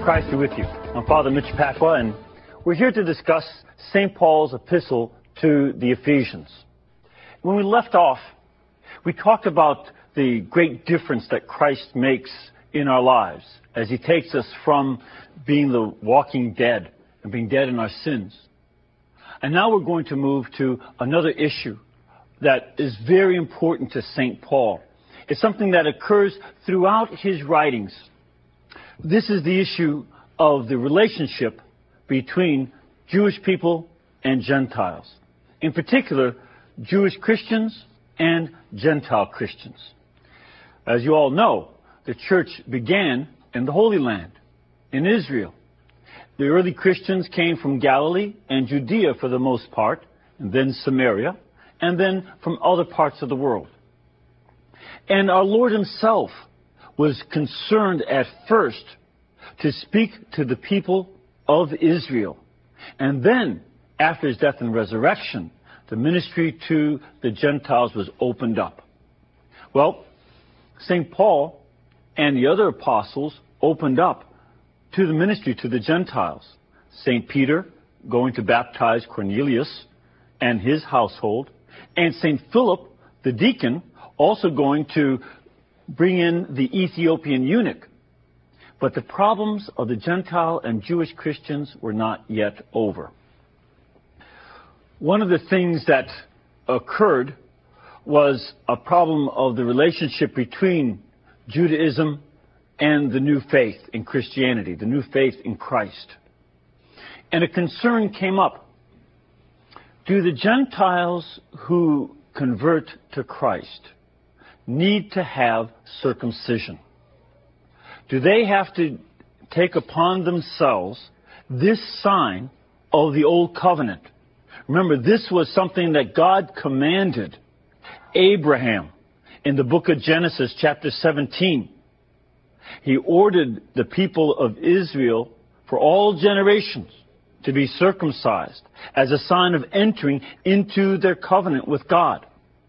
Christ be with you. I'm Father Mitch Pacwa, and we're here to discuss St. Paul's epistle to the Ephesians. When we left off, we talked about the great difference that Christ makes in our lives as he takes us from being the walking dead and being dead in our sins. And now we're going to move to another issue that is very important to St. Paul. It's something that occurs throughout his writings. This is the issue of the relationship between Jewish people and Gentiles. In particular, Jewish Christians and Gentile Christians. As you all know, the church began in the Holy Land, in Israel. The early Christians came from Galilee and Judea for the most part, and then Samaria, and then from other parts of the world. And our Lord himself was concerned at first to speak to the people of Israel. And then, after his death and resurrection, the ministry to the Gentiles was opened up. Well, St. Paul and the other apostles opened up to the ministry to the Gentiles. St. Peter going to baptize Cornelius and his household, and St. Philip, the deacon, also going to bring in the Ethiopian eunuch. But the problems of the Gentile and Jewish Christians were not yet over. One of the things that occurred was a problem of the relationship between Judaism and the new faith in Christianity, the new faith in Christ. And a concern came up. Do the Gentiles who convert to Christ need to have circumcision? Do they have to take upon themselves this sign of the Old Covenant? Remember, this was something that God commanded Abraham in the book of Genesis, chapter 17. He ordered the people of Israel for all generations to be circumcised as a sign of entering into their covenant with God.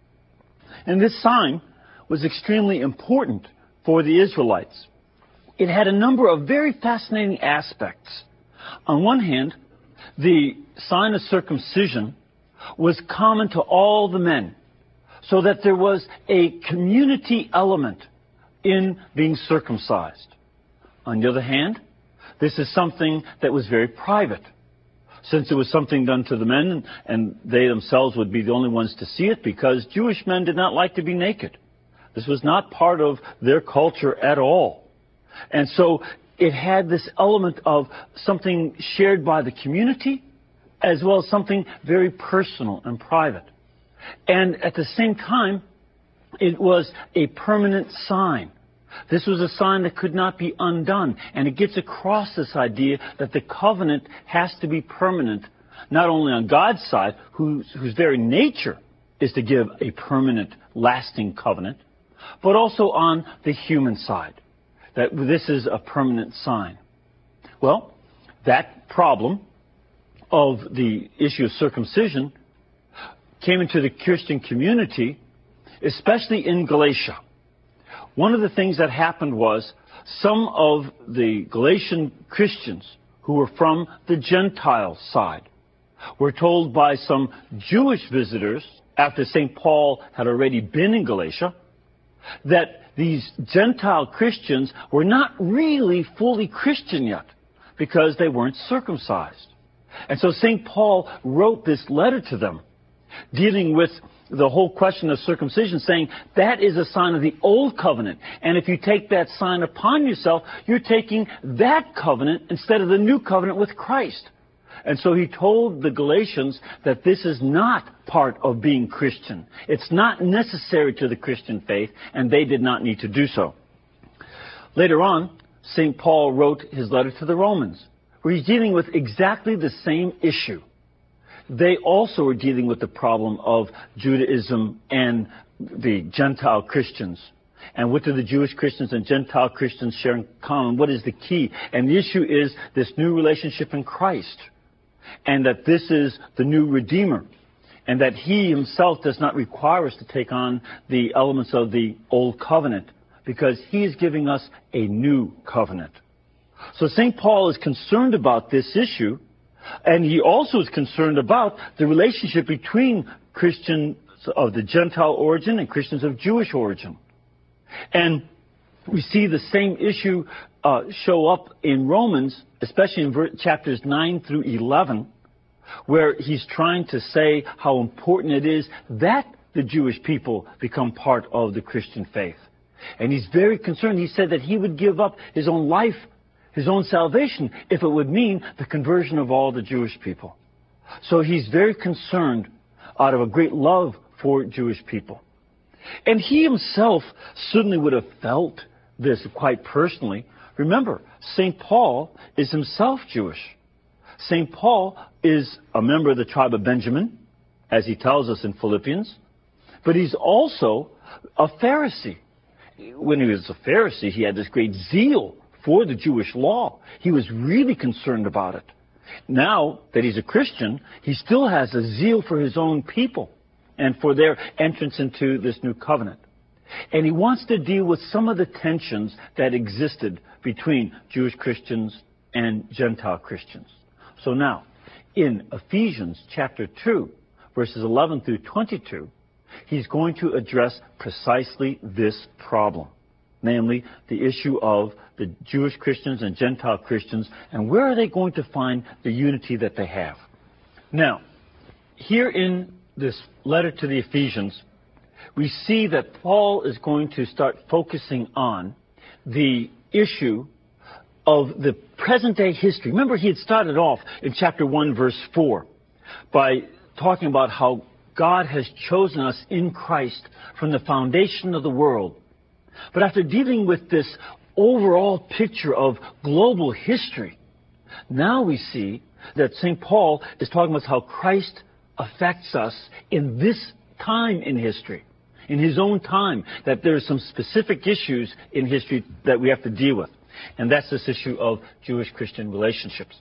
And this sign was extremely important for the Israelites. It had a number of very fascinating aspects. On one hand, the sign of circumcision was common to all the men, so that there was a community element in being circumcised. On the other hand, this is something that was very private, since it was something done to the men, and they themselves would be the only ones to see it, because Jewish men did not like to be naked. This was not part of their culture at all. And so it had this element of something shared by the community, as well as something very personal and private. And at the same time, it was a permanent sign. This was a sign that could not be undone. And it gets across this idea that the covenant has to be permanent, not only on God's side, whose very nature is to give a permanent, lasting covenant, but also on the human side, that this is a permanent sign. Well, that problem of the issue of circumcision came into the Christian community, especially in Galatia. One of the things that happened was some of the Galatian Christians who were from the Gentile side were told by some Jewish visitors, after St. Paul had already been in Galatia, that these Gentile Christians were not really fully Christian yet because they weren't circumcised. And so St. Paul wrote this letter to them dealing with the whole question of circumcision, saying that is a sign of the old covenant. And if you take that sign upon yourself, you're taking that covenant instead of the new covenant with Christ. And so he told the Galatians that this is not part of being Christian. It's not necessary to the Christian faith, and they did not need to do so. Later on, St. Paul wrote his letter to the Romans, where he's dealing with exactly the same issue. They also are dealing with the problem of Judaism and the Gentile Christians. And what do the Jewish Christians and Gentile Christians share in common? What is the key? And the issue is this new relationship in Christ, and that this is the new Redeemer, and that he himself does not require us to take on the elements of the old covenant, because he is giving us a new covenant. So St. Paul is concerned about this issue, and he also is concerned about the relationship between Christians of the Gentile origin and Christians of Jewish origin. And we see the same issue show up in Romans, especially in chapters 9 through 11, where he's trying to say how important it is that the Jewish people become part of the Christian faith. And he's very concerned. He said that he would give up his own life, his own salvation, if it would mean the conversion of all the Jewish people. So he's very concerned out of a great love for Jewish people. And he himself certainly would have felt this quite personally. Remember, St. Paul is himself Jewish. St. Paul is a member of the tribe of Benjamin, as he tells us in Philippians, but he's also a Pharisee. When he was a Pharisee, he had this great zeal for the Jewish law. He was really concerned about it. Now that he's a Christian, he still has a zeal for his own people and for their entrance into this new covenant. And he wants to deal with some of the tensions that existed between Jewish Christians and Gentile Christians. So now, in Ephesians chapter 2, verses 11 through 22, he's going to address precisely this problem, namely the issue of the Jewish Christians and Gentile Christians, and where are they going to find the unity that they have. Now, here in this letter to the Ephesians, we see that Paul is going to start focusing on the issue of the present-day history. Remember, he had started off in chapter 1, verse 4, by talking about how God has chosen us in Christ from the foundation of the world. But after dealing with this overall picture of global history, now we see that St. Paul is talking about how Christ affects us in this time in history, in his own time, that there are some specific issues in history that we have to deal with. And that's this issue of Jewish-Christian relationships.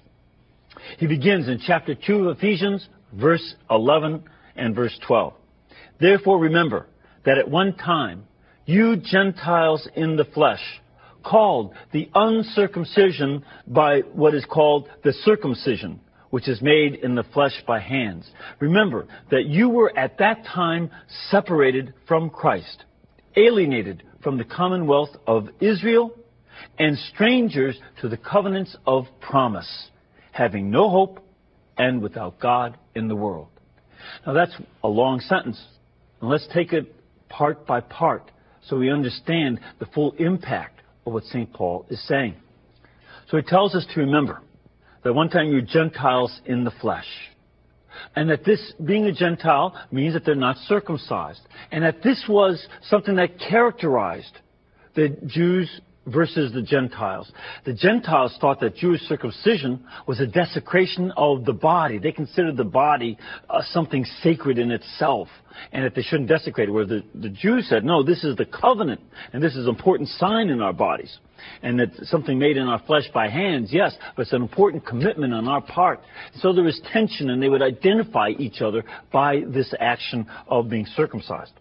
He begins in chapter 2 of Ephesians, verse 11 and verse 12. Therefore remember that at one time you Gentiles in the flesh, called the uncircumcision by what is called the circumcision, which is made in the flesh by hands. Remember that you were at that time separated from Christ, alienated from the commonwealth of Israel, and strangers to the covenants of promise, having no hope and without God in the world. Now that's a long sentence, and let's take it part by part so we understand the full impact of what St. Paul is saying. So he tells us to remember that one time you're Gentiles in the flesh, and that this, being a Gentile, means that they're not circumcised, and that this was something that characterized the Jews versus the Gentiles. The Gentiles thought that Jewish circumcision was a desecration of the body. They considered the body something sacred in itself, and that they shouldn't desecrate it. Where the Jews said, no, this is the covenant, and this is an important sign in our bodies. And that something made in our flesh by hands, yes, but it's an important commitment on our part. So there was tension, and they would identify each other by this action of being circumcised.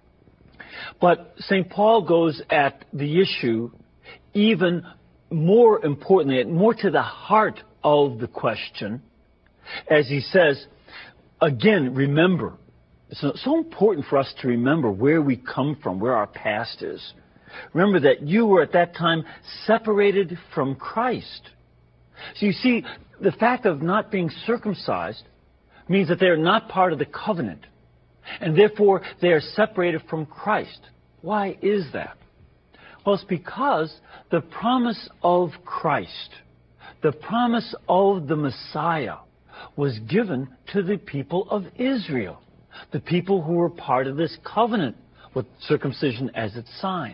But St. Paul goes at the issue even more importantly, more to the heart of the question, as he says, again, remember. It's so important for us to remember where we come from, where our past is. Remember that you were at that time separated from Christ. So you see, the fact of not being circumcised means that they are not part of the covenant, and therefore they are separated from Christ. Why is that? Well, it's because the promise of Christ, the promise of the Messiah, was given to the people of Israel, the people who were part of this covenant with circumcision as its sign.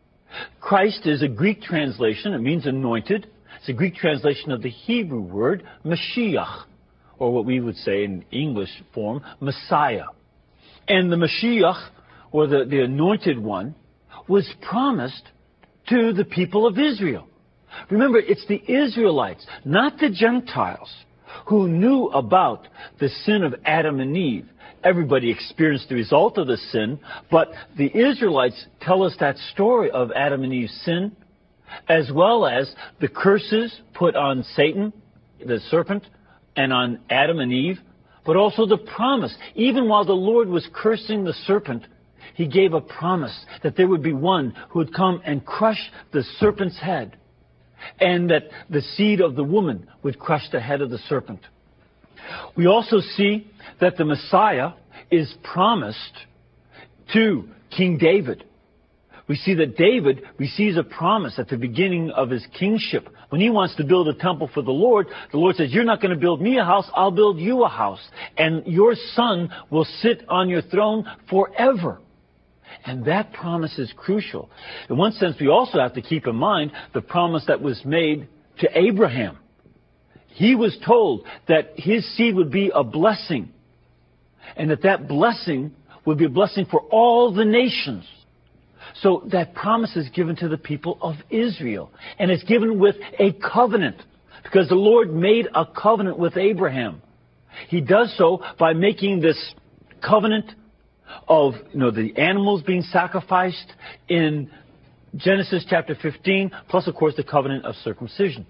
Christ is a Greek translation. It means anointed. It's a Greek translation of the Hebrew word Mashiach, or what we would say in English form, Messiah. And the Mashiach, or the anointed one, was promised to the people of Israel. Remember, it's the Israelites, not the Gentiles, who knew about the sin of Adam and Eve. Everybody experienced the result of the sin, but the Israelites tell us that story of Adam and Eve's sin, as well as the curses put on Satan, the serpent, and on Adam and Eve, but also the promise. Even while the Lord was cursing the serpent, he gave a promise that there would be one who would come and crush the serpent's head, and that the seed of the woman would crush the head of the serpent. We also see that the Messiah is promised to King David. We see that David receives a promise at the beginning of his kingship. When he wants to build a temple for the Lord says, you're not going to build me a house, I'll build you a house. And your son will sit on your throne forever. And that promise is crucial. In one sense, we also have to keep in mind the promise that was made to Abraham. He was told that his seed would be a blessing, and that blessing would be a blessing for all the nations. So that promise is given to the people of Israel, and it's given with a covenant, because the Lord made a covenant with Abraham. He does so by making this covenant of the animals being sacrificed in Genesis chapter 15, plus, of course, the covenant of circumcision.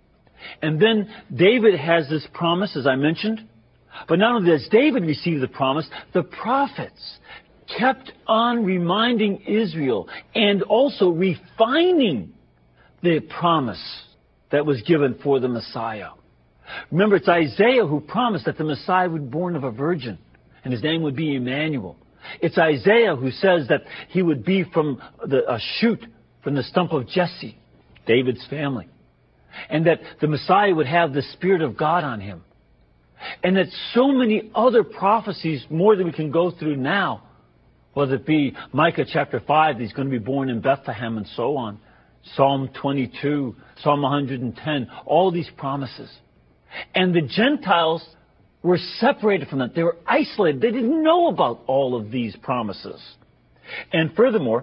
And then David has this promise, as I mentioned. But not only does David receive the promise, the prophets kept on reminding Israel and also refining the promise that was given for the Messiah. Remember, it's Isaiah who promised that the Messiah would be born of a virgin, and his name would be Emmanuel. It's Isaiah who says that he would be from a shoot from the stump of Jesse, David's family, and that the Messiah would have the Spirit of God on him. And that so many other prophecies, more than we can go through now, whether it be Micah chapter 5, he's going to be born in Bethlehem, and so on, Psalm 22, Psalm 110, all these promises. And the Gentiles were separated from that. They were isolated. They didn't know about all of these promises. And furthermore,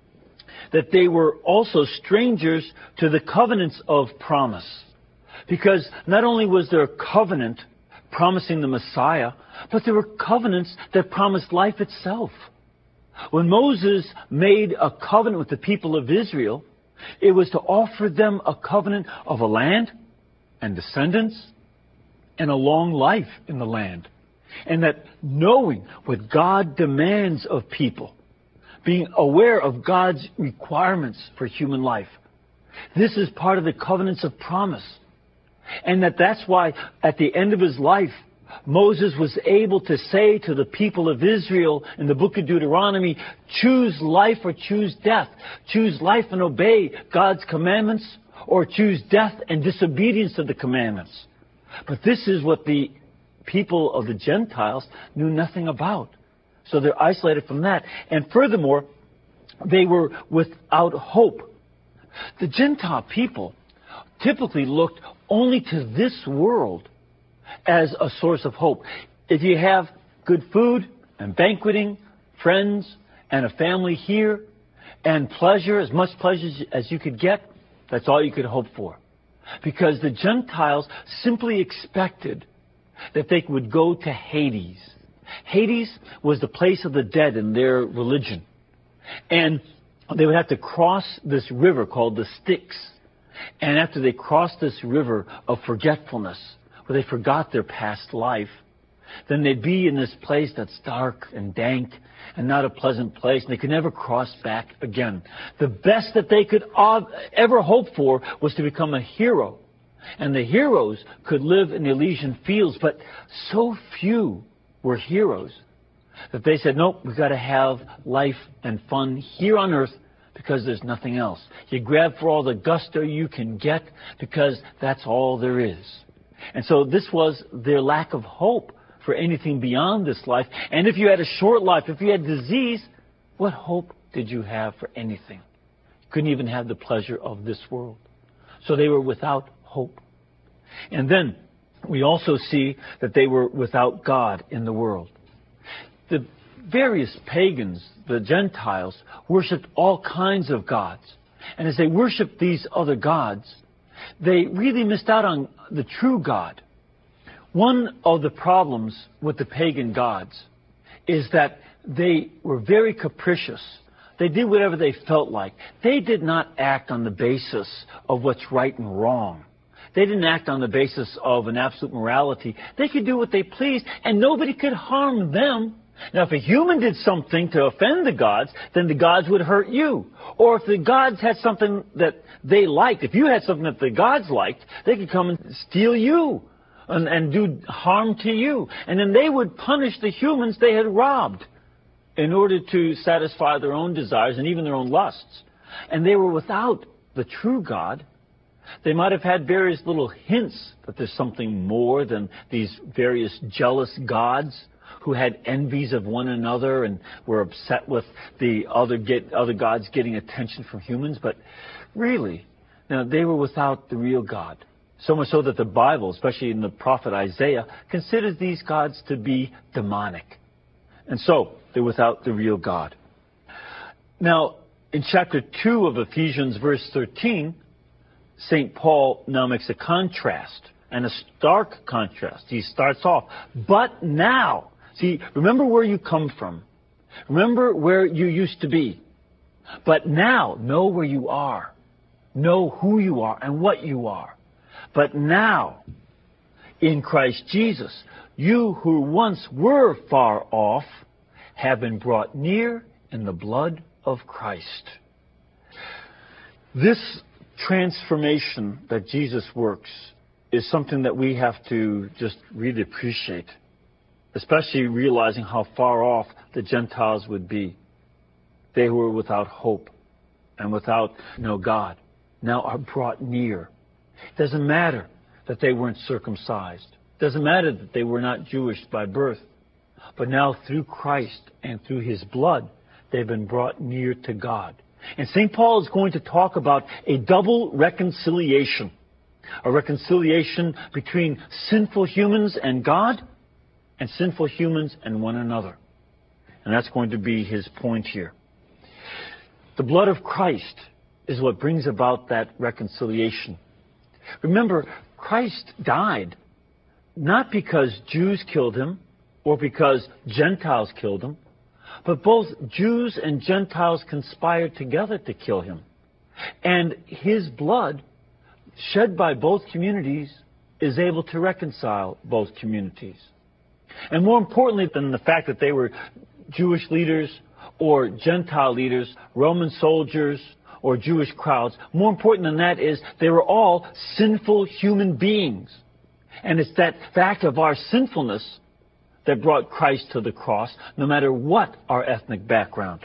that they were also strangers to the covenants of promise. Because not only was there a covenant promising the Messiah, but there were covenants that promised life itself. When Moses made a covenant with the people of Israel, it was to offer them a covenant of a land and descendants and a long life in the land. And that knowing what God demands of people, being aware of God's requirements for human life, this is part of the covenants of promise. And that's why at the end of his life, Moses was able to say to the people of Israel in the book of Deuteronomy, choose life or choose death. Choose life and obey God's commandments, or choose death and disobedience to the commandments. But this is what the people of the Gentiles knew nothing about. So they're isolated from that. And furthermore, they were without hope. The Gentile people typically looked only to this world as a source of hope. If you have good food and banqueting, friends, and a family here, and pleasure, as much pleasure as you could get, that's all you could hope for. Because the Gentiles simply expected that they would go to Hades. Hades was the place of the dead in their religion. And they would have to cross this river called the Styx. And after they crossed this river of forgetfulness, where they forgot their past life, then they'd be in this place that's dark and dank and not a pleasant place, and they could never cross back again. The best that they could ever hope for was to become a hero. And the heroes could live in the Elysian fields, but so few were heroes that they said, nope, we've got to have life and fun here on earth because there's nothing else. You grab for all the gusto you can get because that's all there is. And so this was their lack of hope for anything beyond this life. And if you had a short life, if you had disease, what hope did you have for anything? You couldn't even have the pleasure of this world. So they were without hope. And then we also see that they were without God in the world. The various pagans, the Gentiles, worshipped all kinds of gods. And as they worshipped these other gods, they really missed out on the true God. One of the problems with the pagan gods is that they were very capricious. They did whatever they felt like. They did not act on the basis of what's right and wrong. They didn't act on the basis of an absolute morality. They could do what they pleased, and nobody could harm them. Now, if a human did something to offend the gods, then the gods would hurt you. Or if the gods had something that they liked, if you had something that the gods liked, they could come and steal you and do harm to you. And then they would punish the humans they had robbed in order to satisfy their own desires and even their own lusts. And they were without the true God. They might have had various little hints that there's something more than these various jealous gods who had envies of one another and were upset with the other gods getting attention from humans. But really, they were without the real God. So much so that the Bible, especially in the prophet Isaiah, considers these gods to be demonic. And so, they're without the real God. Now, in chapter 2 of Ephesians, verse 13, St. Paul now makes a contrast, and a stark contrast. He starts off, but now. See, remember where you come from. Remember where you used to be. But now, know where you are. Know who you are and what you are. But now, in Christ Jesus, you who once were far off have been brought near in the blood of Christ. This transformation that Jesus works is something that we have to just really appreciate, especially realizing how far off the Gentiles would be. They who were without hope and without God now are brought near. It doesn't matter that they weren't circumcised. It doesn't matter that they were not Jewish by birth. But now through Christ and through His blood, they've been brought near to God. And St. Paul is going to talk about a double reconciliation. A reconciliation between sinful humans and God, and sinful humans and one another. And that's going to be his point here. The blood of Christ is what brings about that reconciliation. Remember, Christ died not because Jews killed Him or because Gentiles killed Him, but both Jews and Gentiles conspired together to kill Him. And His blood, shed by both communities, is able to reconcile both communities. And more importantly than the fact that they were Jewish leaders or Gentile leaders, Roman soldiers or Jewish crowds, more important than that is they were all sinful human beings. And it's that fact of our sinfulness that brought Christ to the cross, no matter what our ethnic background.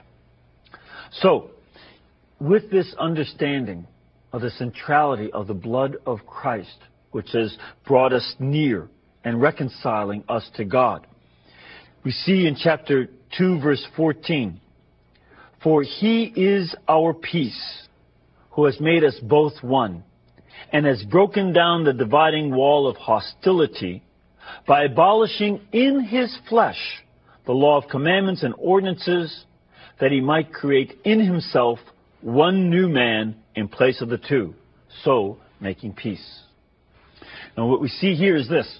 So, with this understanding of the centrality of the blood of Christ, which has brought us near and reconciling us to God, we see in chapter 2, verse 14, "For He is our peace, who has made us both one, and has broken down the dividing wall of hostility by abolishing in His flesh the law of commandments and ordinances, that He might create in Himself one new man in place of the two, so making peace." Now what we see here is this.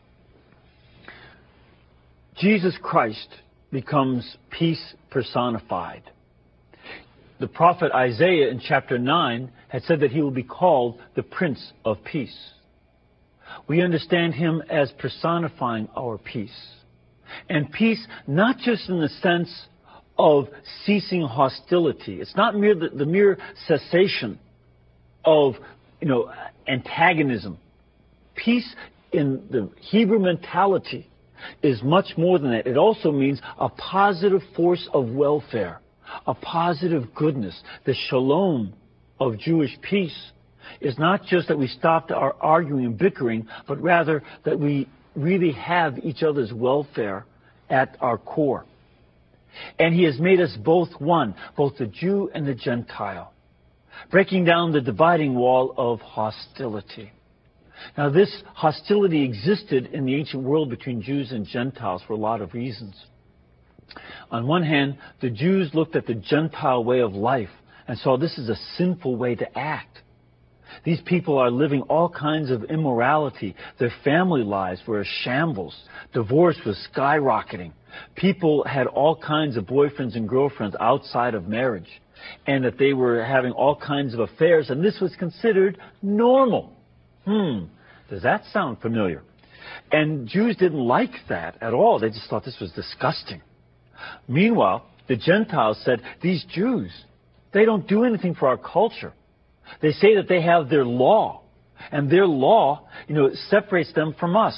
Jesus Christ becomes peace personified. The prophet Isaiah in chapter 9 had said that He will be called the Prince of Peace. We understand Him as personifying our peace. And peace not just in the sense of ceasing hostility. It's not the mere cessation of, antagonism. Peace in the Hebrew mentality is much more than that. It also means a positive force of welfare, a positive goodness. The shalom of Jewish peace is not just that we stopped our arguing and bickering, but rather that we really have each other's welfare at our core. And He has made us both one, both the Jew and the Gentile, breaking down the dividing wall of hostility. Now, this hostility existed in the ancient world between Jews and Gentiles for a lot of reasons. On one hand, the Jews looked at the Gentile way of life and saw this as a sinful way to act. These people are living all kinds of immorality. Their family lives were a shambles. Divorce was skyrocketing. People had all kinds of boyfriends and girlfriends outside of marriage, and that they were having all kinds of affairs, and this was considered normal. Does that sound familiar? And Jews didn't like that at all. They just thought this was disgusting. Meanwhile, the Gentiles said, these Jews, they don't do anything for our culture. They say that they have their law, and their law, separates them from us.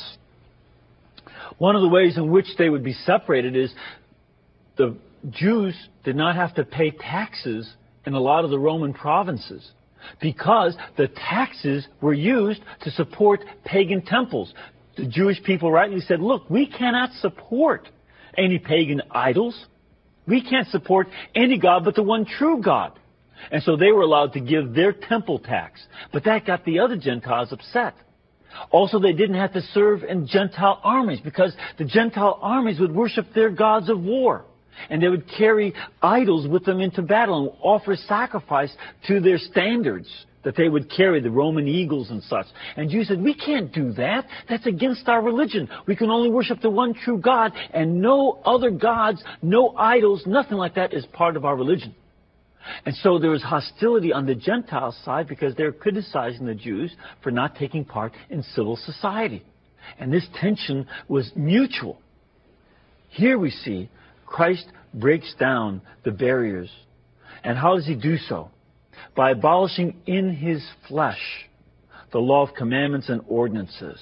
One of the ways in which they would be separated is the Jews did not have to pay taxes in a lot of the Roman provinces because the taxes were used to support pagan temples. The Jewish people rightly said, look, we cannot support any pagan idols. We can't support any God but the one true God. And so they were allowed to give their temple tax. But that got the other Gentiles upset. Also, they didn't have to serve in Gentile armies because the Gentile armies would worship their gods of war. And they would carry idols with them into battle and offer sacrifice to their standards that they would carry, the Roman eagles and such. And Jews said, we can't do that. That's against our religion. We can only worship the one true God, and no other gods, no idols, nothing like that is part of our religion. And so there was hostility on the Gentile side because they were criticizing the Jews for not taking part in civil society. And this tension was mutual. Here we see Christ breaks down the barriers. And how does he do so? By abolishing in his flesh the law of commandments and ordinances.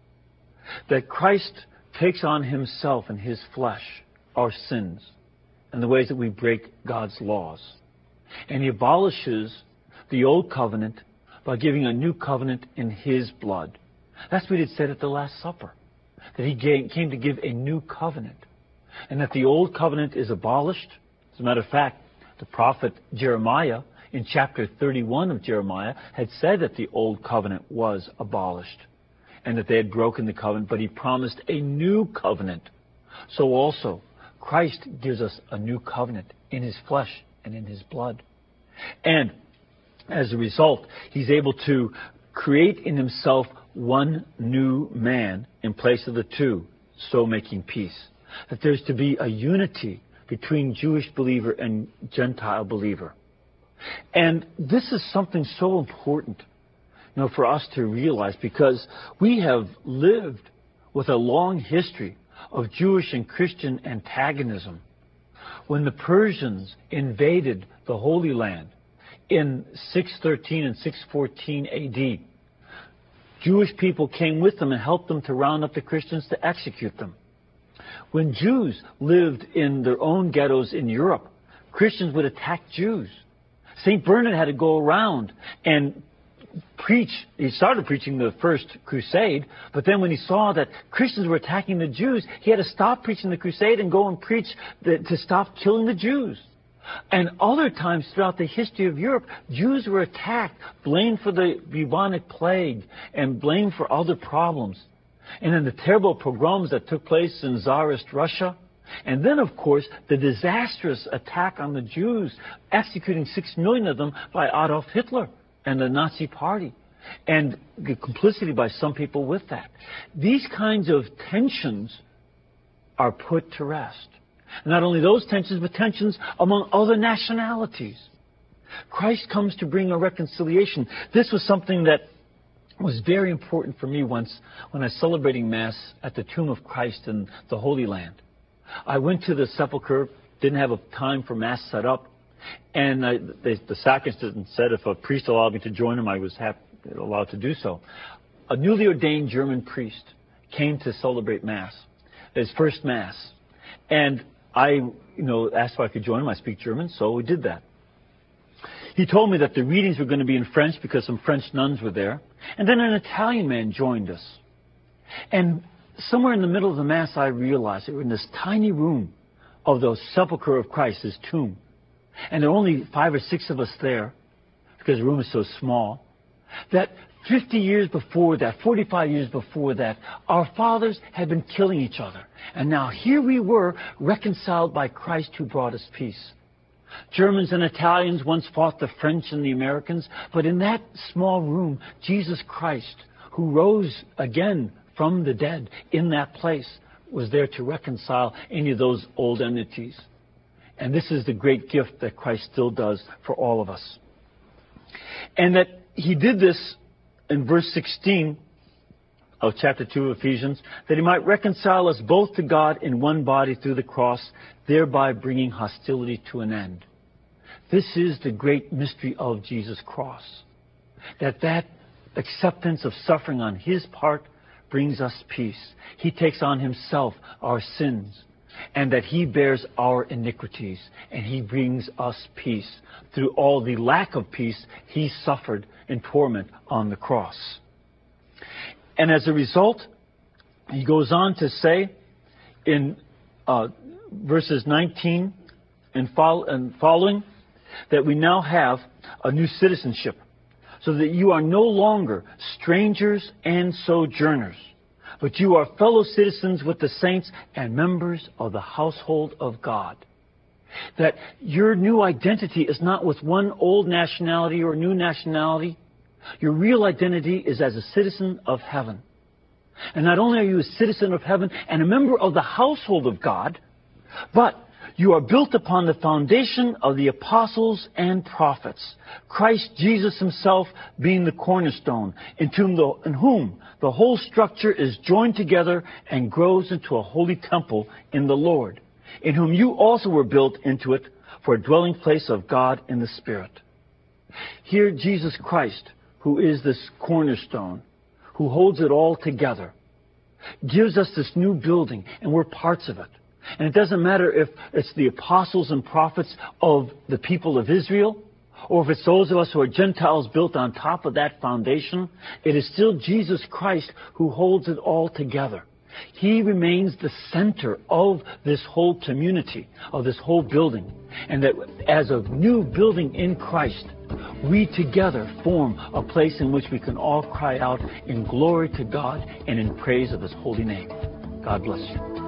That Christ takes on himself in his flesh our sins and the ways that we break God's laws. And he abolishes the old covenant by giving a new covenant in his blood. That's what he said at the Last Supper. That he came to give a new covenant. And that the old covenant is abolished. As a matter of fact, the prophet Jeremiah, in chapter 31 of Jeremiah, had said that the old covenant was abolished. And that they had broken the covenant, but he promised a new covenant. So also, Christ gives us a new covenant in his flesh and in his blood. And as a result, he's able to create in himself one new man in place of the two, so making peace. That there's to be a unity between Jewish believer and Gentile believer. And this is something so important, for us to realize, because we have lived with a long history of Jewish and Christian antagonism. When the Persians invaded the Holy Land in 613 and 614 A.D., Jewish people came with them and helped them to round up the Christians to execute them. When Jews lived in their own ghettos in Europe, Christians would attack Jews. St. Bernard had to go around and preach. He started preaching the first crusade, but then when he saw that Christians were attacking the Jews, he had to stop preaching the crusade and go and preach to stop killing the Jews. And other times throughout the history of Europe, Jews were attacked, blamed for the bubonic plague, and blamed for other problems. And then the terrible pogroms that took place in Tsarist Russia. And then, of course, the disastrous attack on the Jews, executing 6 million of them by Adolf Hitler and the Nazi Party, and the complicity by some people with that. These kinds of tensions are put to rest. Not only those tensions, but tensions among other nationalities. Christ comes to bring a reconciliation. This was something that was very important for me once when I was celebrating Mass at the tomb of Christ in the Holy Land. I went to the sepulchre, didn't have a time for Mass set up, and the sacristan said if a priest allowed me to join him, I was allowed to do so. A newly ordained German priest came to celebrate Mass, his first Mass. And I, asked if I could join him. I speak German, so we did that. He told me that the readings were going to be in French because some French nuns were there. And then an Italian man joined us. And somewhere in the middle of the Mass, I realized that we were in this tiny room of the sepulchre of Christ, his tomb. And there were only 5 or 6 of us there because the room is so small. That 50 years before that, 45 years before that, our fathers had been killing each other. And now here we were, reconciled by Christ who brought us peace. Germans and Italians once fought the French and the Americans, but in that small room, Jesus Christ, who rose again from the dead in that place, was there to reconcile any of those old enmities. And this is the great gift that Christ still does for all of us. And that he did this in verse 16 of chapter 2 of Ephesians, that he might reconcile us both to God in one body through the cross, thereby bringing hostility to an end. This is the great mystery of Jesus' cross. That acceptance of suffering on his part brings us peace. He takes on himself our sins, and that he bears our iniquities, and he brings us peace through all the lack of peace he suffered in torment on the cross. And as a result, he goes on to say in verses 19 and following that we now have a new citizenship, so that you are no longer strangers and sojourners, but you are fellow citizens with the saints and members of the household of God. That your new identity is not with one old nationality or new nationality. Your real identity is as a citizen of heaven. And not only are you a citizen of heaven and a member of the household of God, but you are built upon the foundation of the apostles and prophets, Christ Jesus himself being the cornerstone, in whom the whole structure is joined together and grows into a holy temple in the Lord, in whom you also were built into it for a dwelling place of God in the Spirit. Here Jesus Christ, who is this cornerstone, who holds it all together, gives us this new building, and we're parts of it. And it doesn't matter if it's the apostles and prophets of the people of Israel, or if it's those of us who are Gentiles built on top of that foundation. It is still Jesus Christ who holds it all together. He remains the center of this whole community, of this whole building. And that as a new building in Christ, we together form a place in which we can all cry out in glory to God and in praise of his holy name. God bless you.